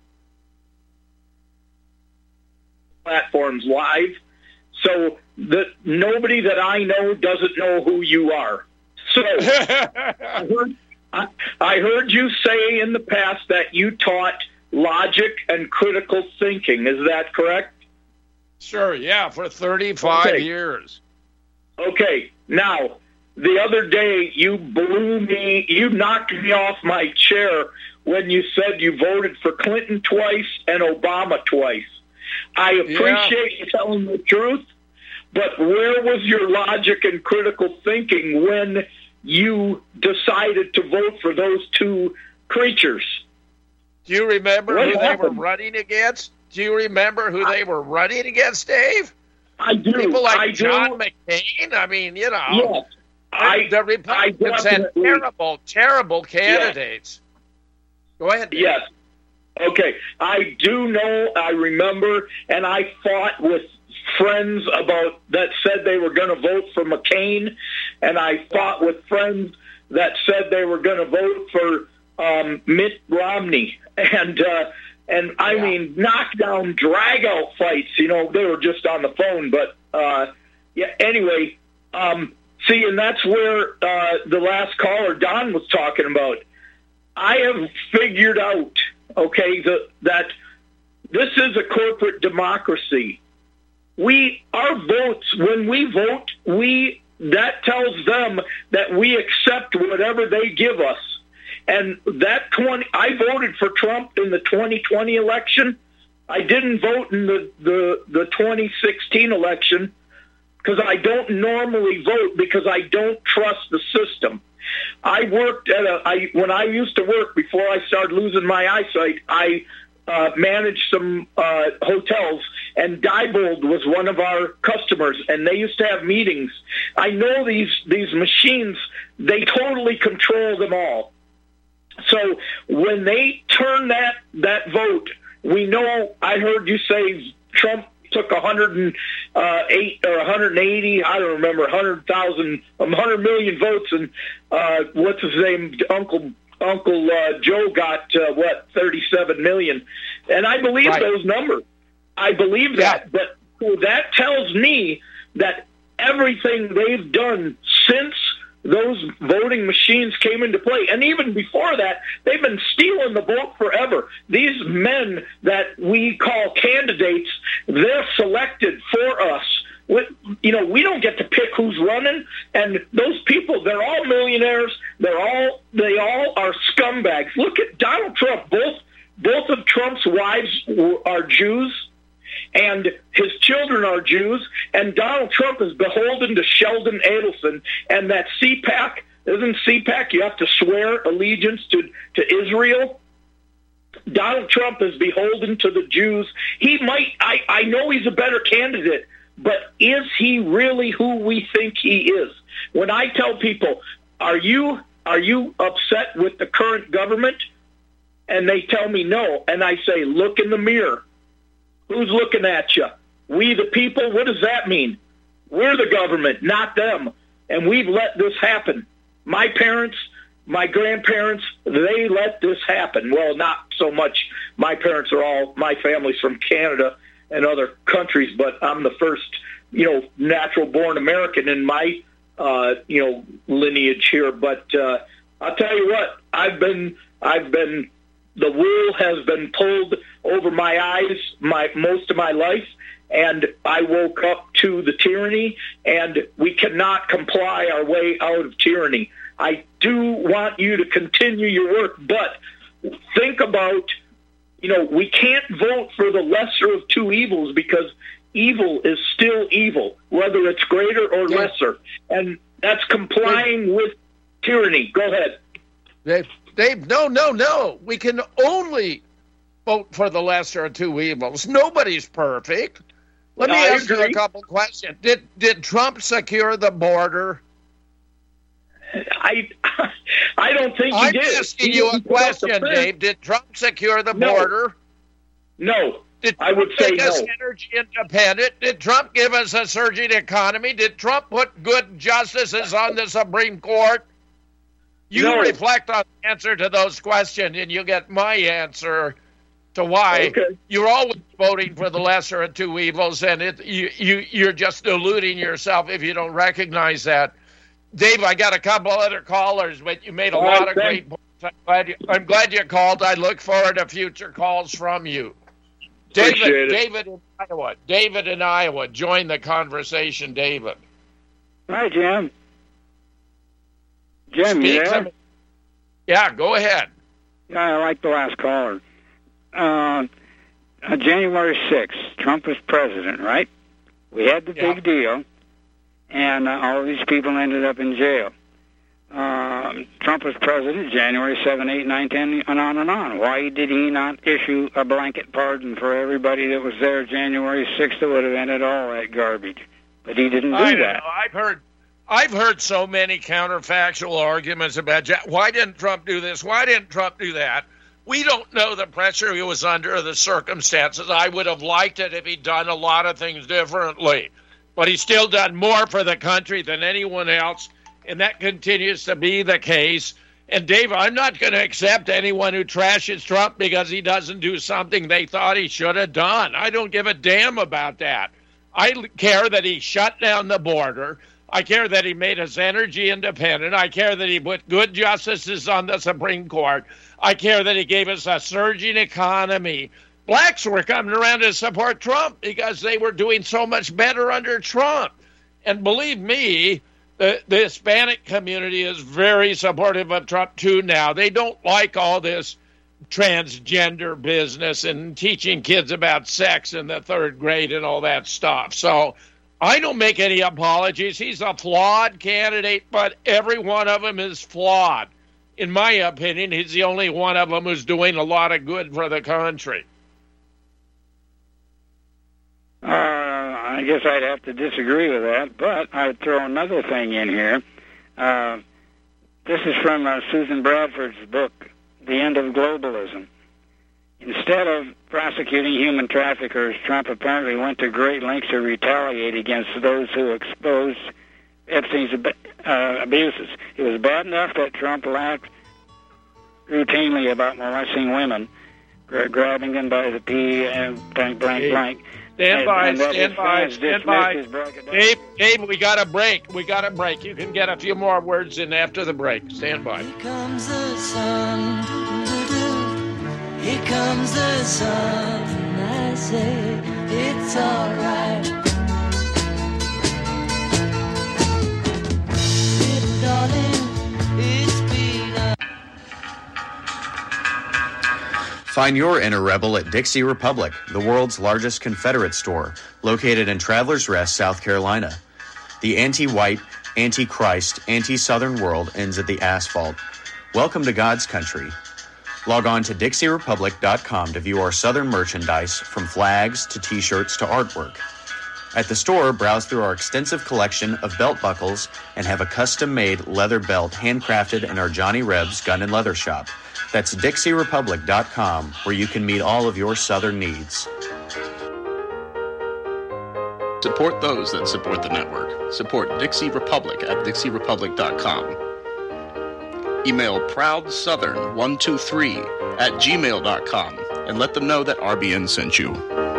platforms live, so that nobody that I know doesn't know who you are. So I, heard, I, I heard you say in the past that you taught logic and critical thinking. Is that correct? Sure, yeah, for thirty-five Okay. years. Okay, now, the other day you blew me, you knocked me off my chair when you said you voted for Clinton twice and Obama twice. I appreciate you telling the truth, but where was your logic and critical thinking when you decided to vote for those two creatures? Do you remember What who happened? they were running against? Do you remember who they were running against, Dave? I do. People like I do. John McCain. I mean, you know, Yes. I, the Republicans had definitely- terrible, terrible candidates. Go ahead, Dave. Yes. Okay. I do know, I remember, and I fought with friends about that said they were going to vote for McCain, and I fought with friends that said they were going to vote for um, Mitt Romney. And, uh, and I mean, knockdown, drag-out fights. You know, they were just on the phone. But, uh, yeah, anyway, um, see, and that's where uh, the last caller, Don, was talking about. I have figured out, okay, the, that this is a corporate democracy. We, our votes, when we vote, we, that tells them that we accept whatever they give us. And that twenty, I voted for Trump in the twenty twenty election. I didn't vote in the, the, the twenty sixteen election because I don't normally vote because I don't trust the system. I worked at a, I, when I used to work before I started losing my eyesight, I uh, managed some uh, hotels, and Diebold was one of our customers, and they used to have meetings. I know these, these machines, they totally control them all. So when they turn that, that vote, we know, I heard you say Trump took one hundred eight or one hundred eighty, I don't remember, one hundred thousand, one hundred million votes, and uh, what's his name, Uncle Uncle uh, Joe got, uh, what, thirty-seven million. And I believe right. those numbers. I believe that. Yeah. But so that tells me that everything they've done since those voting machines came into play, and even before that, they've been stealing the vote forever. These men that we call candidates, they're selected for us. You know, we don't get to pick who's running, and those people, they're all millionaires. They're all, they all are scumbags. Look at Donald Trump. Both, both of Trump's wives are Jews, and his children are Jews, and Donald Trump is beholden to Sheldon Adelson, and that C PAC, isn't C PAC, you have to swear allegiance to, to Israel? Donald Trump is beholden to the Jews. He might, I, I know he's a better candidate, but is he really who we think he is? When I tell people, are you, are you upset with the current government? And they tell me no, and I say, look in the mirror. Who's looking at you? We the people? What does that mean? We're the government, not them. And we've let this happen. My parents, my grandparents, they let this happen. Well, not so much. My parents are all, my family's from Canada and other countries, but I'm the first, you know, natural-born American in my, uh, you know, lineage here. But uh, I'll tell you what, I've been, I've been, the wool has been pulled over my eyes my most of my life, and I woke up to the tyranny, and we cannot comply our way out of tyranny. I do want you to continue your work, but think about, you know, we can't vote for the lesser of two evils because evil is still evil, whether it's greater or yeah. lesser, and that's complying with tyranny. Go ahead. Dave, Dave, no, no, no. We can only vote for the lesser of two evils. Nobody's perfect. Let me I ask agree. you a couple questions. Did did Trump secure the border? I I don't think he I'm did. asking He you a didn't put up the question, fence. Dave. Did Trump secure the No. border? No. Did I would Trump say make us no. energy independent? Did Trump give us a surging economy? Did Trump put good justices on the Supreme Court? You No. reflect on the answer to those questions, and you get my answer to why Okay. you're always voting for the lesser of two evils, and it, you, you, you're just deluding yourself if you don't recognize that. Dave, I got a couple other callers, but you made a All lot right, of great points. I'm glad, you, I'm glad you called. I look forward to future calls from you. David, Appreciate it. David in Iowa. David in Iowa. Join the conversation, David. Hi, Jim. Jim, Speak you to there? me. Yeah, go ahead. Yeah, I like the last caller. Uh, uh, January sixth, Trump was president, right? We had the Yeah. big deal, and uh, all these people ended up in jail. Uh, Trump was president January seventh, eighth, ninth, ten, and on and on. Why did he not issue a blanket pardon for everybody that was there January sixth that would have ended all that garbage? But he didn't do I don't that. know. I've heard, I've heard so many counterfactual arguments about Ja- why didn't Trump do this? Why didn't Trump do that? We don't know the pressure he was under or the circumstances. I would have liked it if he'd done a lot of things differently, but he's still done more for the country than anyone else, and that continues to be the case. And Dave, I'm not going to accept anyone who trashes Trump because he doesn't do something they thought he should have done. I don't give a damn about that. I care that he shut down the border. I care that he made us energy independent. I care that he put good justices on the Supreme Court. I care that he gave us a surging economy. Blacks were coming around to support Trump because they were doing so much better under Trump. And believe me, the, the Hispanic community is very supportive of Trump, too, now. They don't like all this transgender business and teaching kids about sex in the third grade and all that stuff. So I don't make any apologies. He's a flawed candidate, but every one of them is flawed. In my opinion, he's the only one of them who's doing a lot of good for the country. Uh, I guess I'd have to disagree with that, but I'd throw another thing in here. Uh, this is from uh, Susan Bradford's book, The End of Globalism. Instead of prosecuting human traffickers, Trump apparently went to great lengths to retaliate against those who exposed Epstein's uh, abuses. It was bad enough that Trump laughed routinely about molesting women, gra- grabbing them by the pee and blank, blank, Hey, blank. Stand And- by, and that stand his by, fans stand dismissed by. his braggadocio. Dave, Dave, we got a break. We got a break. You can get a few more words in after the break. Stand by. Here comes the sun. Do-do-do. Here comes the sun. I say it's alright. Little darling, it's been a Find your inner rebel at Dixie Republic, the world's largest Confederate store, located in Travelers Rest, South Carolina. The anti-white, anti-Christ, anti-Southern world ends at the asphalt. Welcome to God's country. Log on to Dixie Republic dot com to view our Southern merchandise, from flags to t-shirts to artwork. At the store, browse through our extensive collection of belt buckles and have a custom-made leather belt handcrafted in our Johnny Rebs Gun and Leather Shop. That's Dixie Republic dot com, where you can meet all of your Southern needs. Support those that support the network. Support Dixie Republic at Dixie Republic dot com. Email proud southern one two three at gmail dot com and let them know that R B N sent you.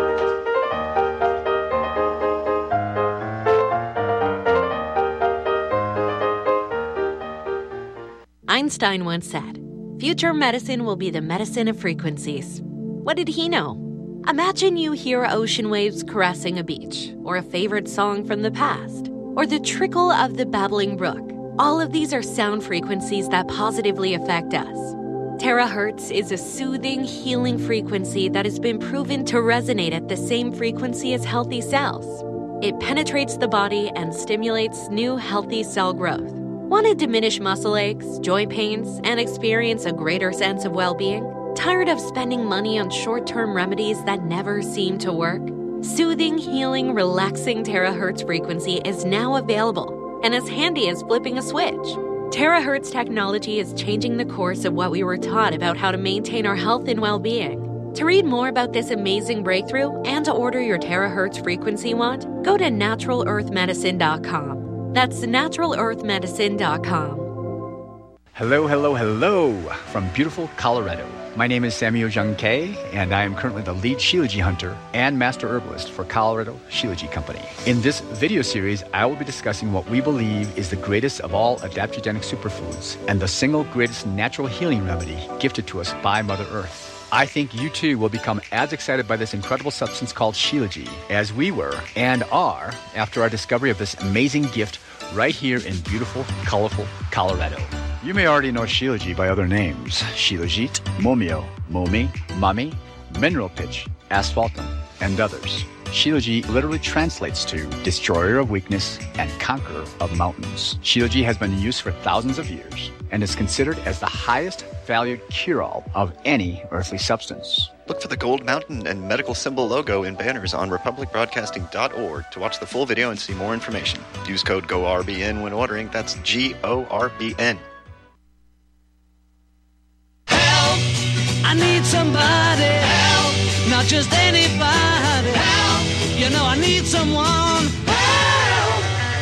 Einstein once said, "Future medicine will be the medicine of frequencies." What did he know? Imagine you hear ocean waves caressing a beach, or a favorite song from the past, or the trickle of the babbling brook. All of these are sound frequencies that positively affect us. Terahertz is a soothing, healing frequency that has been proven to resonate at the same frequency as healthy cells. It penetrates the body and stimulates new, healthy cell growth. Want to diminish muscle aches, joint pains, and experience a greater sense of well-being? Tired of spending money on short-term remedies that never seem to work? Soothing, healing, relaxing terahertz frequency is now available and as handy as flipping a switch. Terahertz technology is changing the course of what we were taught about how to maintain our health and well-being. To read more about this amazing breakthrough and to order your terahertz frequency wand, go to natural earth medicine dot com. That's natural earth medicine dot com. Hello, hello, hello from beautiful Colorado. My name is Samuel Jung Kay, and I am currently the lead Shilajit hunter and master herbalist for Colorado Shilajit Company. In this video series, I will be discussing what we believe is the greatest of all adaptogenic superfoods and the single greatest natural healing remedy gifted to us by Mother Earth. I think you too will become as excited by this incredible substance called Shilajit as we were and are after our discovery of this amazing gift right here in beautiful, colorful Colorado. You may already know Shilajit by other names: Shilajit, Momio, Momi, Mami, Mineral Pitch, Asphaltum, and others. Shilajit literally translates to destroyer of weakness and conqueror of mountains. Shilajit has been in use for thousands of years and is considered as the highest valued cure-all of any earthly substance. Look for the Gold Mountain and medical symbol logo in banners on republic broadcasting dot org to watch the full video and see more information. Use code G O R B N when ordering. That's G O R B N. I need somebody help, not just anybody help. You know I need someone help.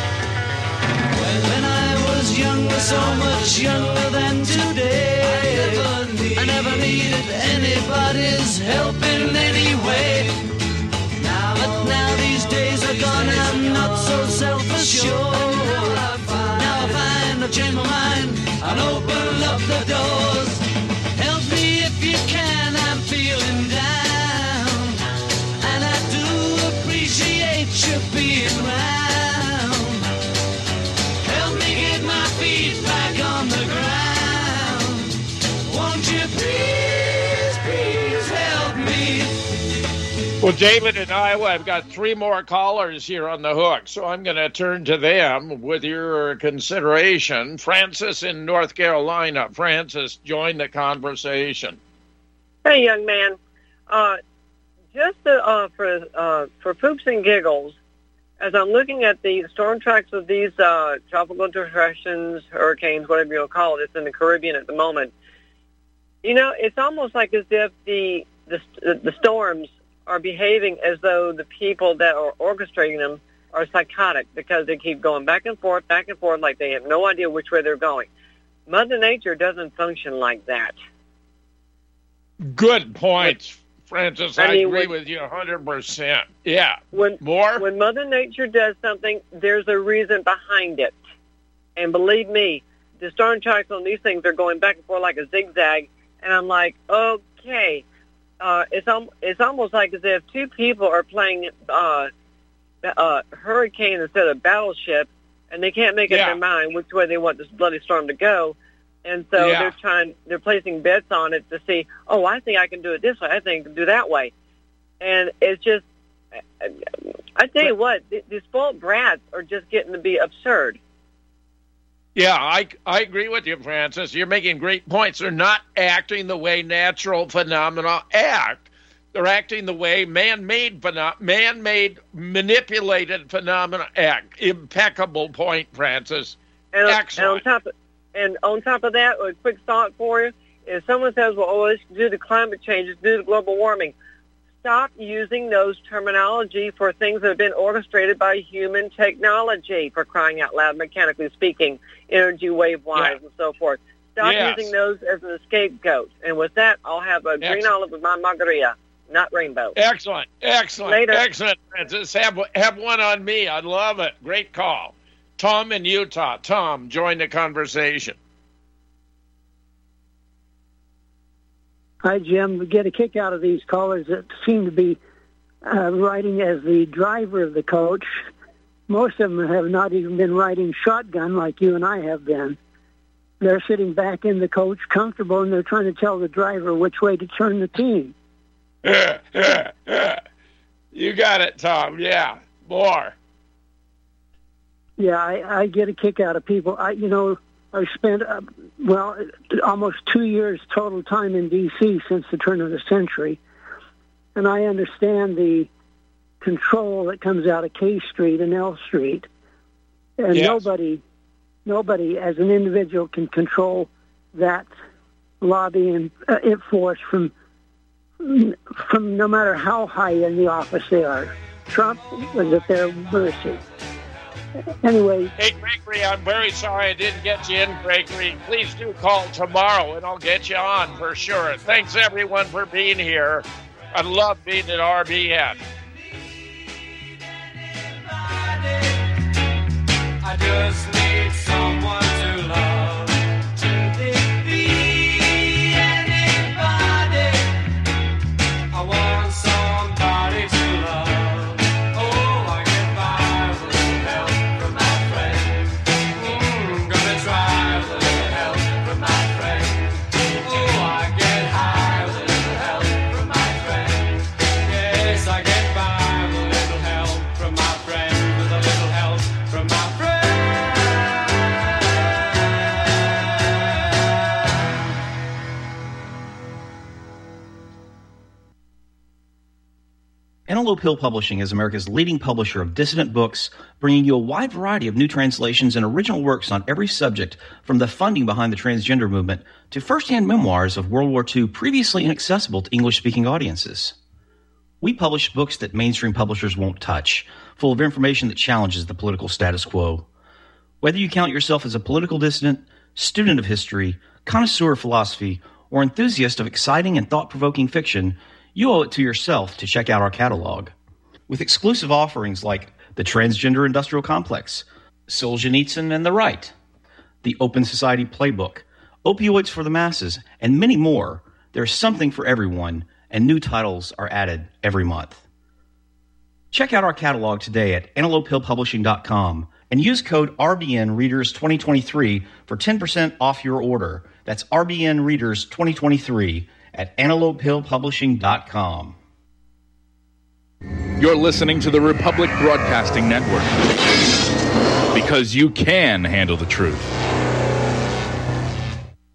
When I was younger, so much younger than today, I never, need, I never needed anybody's help in any way. Now, but now these days are gone, I'm not so self-assured. Now I find, now I find I've changed my mind and open up the doors. Help me if you can, I'm feeling down, and I do appreciate you being round. Help me get my feet back on the ground. Won't you please, please help me? Well, David in Iowa, I've got three more callers here on the hook, so I'm going to turn to them with your consideration. Francis in North Carolina. Francis, join the conversation. Hey, young man. Uh, just to, uh, for uh, for poops and giggles, as I'm looking at the storm tracks of these uh, tropical depressions, hurricanes, whatever you want to call it, it's in the Caribbean at the moment. You know, it's almost like as if the the, the storms are behaving as though the people that are orchestrating them are psychotic because they keep going back and forth, back and forth, like they have no idea which way they're going. Mother Nature doesn't function like that. Good points, Francis. I, I mean, agree when, with you one hundred percent. Yeah. When, More? When Mother Nature does something, there's a reason behind it. And believe me, the storm tracks on these things are going back and forth like a zigzag, and I'm like, okay. Uh, it's um, it's almost like as if two people are playing uh, uh, hurricane instead of battleship, and they can't make up yeah. their mind which way they want this bloody storm to go, and so yeah. they're trying, they're placing bets on it to see. Oh, I think I can do it this way. I think I can do that way, and it's just. I tell you what, these spoiled brats are just getting to be absurd. Yeah, I, I agree with you, Francis. You're making great points. They're not acting the way natural phenomena act. They're acting the way man-made, pheno- man-made, manipulated phenomena act. Impeccable point, Francis. And, Excellent. And on top of, and on top of that, a quick thought for you: if someone says, "Well, oh, it's due to climate change, it's due to global warming," stop using those terminology for things that have been orchestrated by human technology, for crying out loud, mechanically speaking, energy wave-wise, yeah. and so forth. Stop yes. using those as a scapegoat. And with that, I'll have a Excellent. green olive with my margarita, not rainbow. Excellent. Excellent. Later. Excellent, Francis. Have, have one on me. I love it. Great call. Tom in Utah. Tom, join the conversation. Hi, Jim. We get a kick out of these callers that seem to be uh, riding as the driver of the coach. Most of them have not even been riding shotgun like you and I have been. They're sitting back in the coach, comfortable, and they're trying to tell the driver which way to turn the team. You got it, Tom. Yeah, more. Yeah, I, I get a kick out of people. I, you know, I've spent, uh, well, almost two years total time in D C since the turn of the century, and I understand the control that comes out of K Street and L Street, and yes. nobody, nobody as an individual can control that lobbying uh, force from, from no matter how high in the office they are. Trump was at their mercy. Anyway. Hey, Gregory, I'm very sorry I didn't get you in, Gregory. Please do call tomorrow, and I'll get you on for sure. Thanks, everyone, for being here. I love being at R B N. I just need someone to love. To be anybody. I want somebody to love. Antelope Hill Publishing is America's leading publisher of dissident books, bringing you a wide variety of new translations and original works on every subject, from the funding behind the transgender movement to first-hand memoirs of World War Two previously inaccessible to English-speaking audiences. We publish books that mainstream publishers won't touch, full of information that challenges the political status quo. Whether you count yourself as a political dissident, student of history, connoisseur of philosophy, or enthusiast of exciting and thought-provoking fiction, you owe it to yourself to check out our catalog. With exclusive offerings like The Transgender Industrial Complex, Solzhenitsyn and the Right, The Open Society Playbook, Opioids for the Masses, and many more, there's something for everyone, and new titles are added every month. Check out our catalog today at antelope hill publishing dot com and use code R B N Readers twenty twenty-three for ten percent off your order. That's R B N Readers twenty twenty-three at antelope hill publishing dot com. You're listening to the Republic Broadcasting Network, because you can handle the truth.